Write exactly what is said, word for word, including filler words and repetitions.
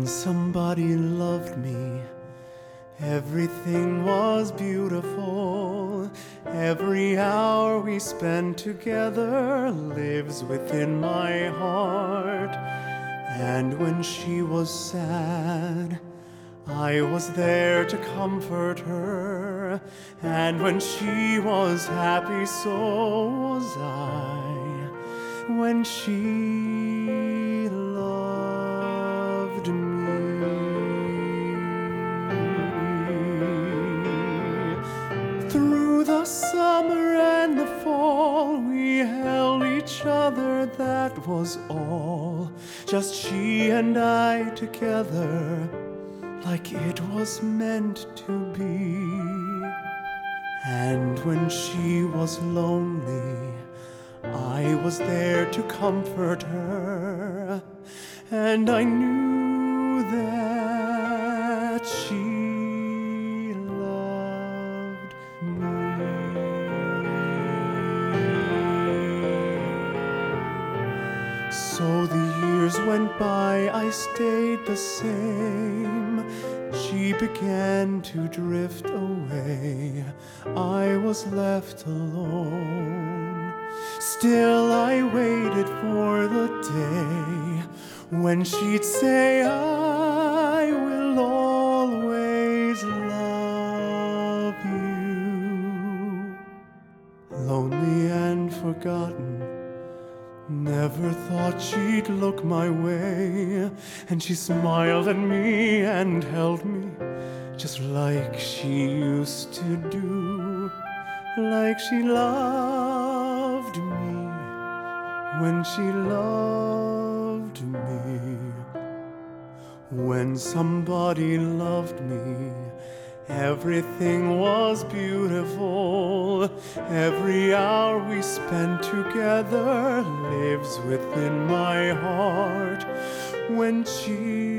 When somebody loved me, everything was beautiful. Every hour we spent together lives within my heart. And when she was sad, I was there to comfort her. And when she was happy, so was I. When she loved me, through the summer and the fall, we held each other, that was all. Just she and I together, like it was meant to be. And when she was lonely, I was there to comfort her, and I knew that she loved me. So the years went by, I stayed the same. She began to drift away, I was left alone. Still I waited for the day when she'd say, I will always love you. Lonely and forgotten, never thought she'd look my way. And she smiled at me and held me just like she used to do, like she loved me when she loved me. When somebody loved me, everything was beautiful. Every hour we spent together lives within my heart. When she